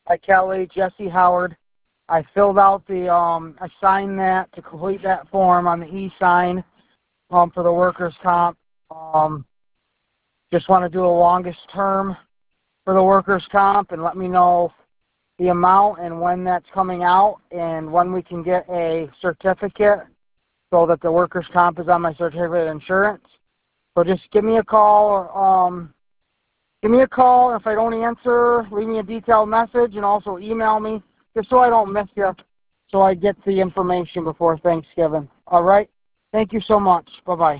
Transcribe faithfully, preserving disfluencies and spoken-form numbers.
by Kelly, Jesse Howard. I filled out the, um, I signed that to complete that form on the e-sign um, for the workers' comp. Um, just want to do the longest term for the workers' comp and let me know the amount and when that's coming out and when we can get a certificate so that the workers' comp is on my certificate of insurance. So just give me a call or um, give me a call. If I don't answer, leave me a detailed message and also email me just so I don't miss you, so I get the information before Thanksgiving. All right? Thank you so much. Bye-bye.